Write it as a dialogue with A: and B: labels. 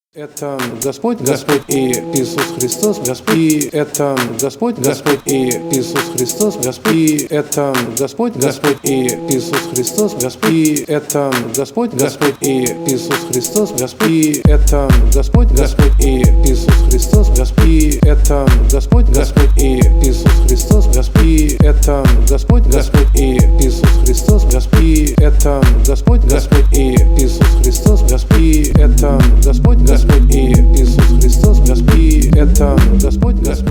A: Это Господь, Господь и Иисус Христос, Господь, и это Господь, Господь и Иисус Христос, Господь, и это Господь, Господь и Иисус Христос, Господь, и это Господь, Господь и Иисус Христос, Господь, и это Господь, Господь и Иисус Христос, Господь, и это Господь, Господь и Иисус Христос, Господь, и это Господь, Господь и Иисус Христос, Господь, и это Господь, Господь и Иисус Христос, Господь, и это Господь, Господь и Иисус Христос, Господь, и это Господь, Господь.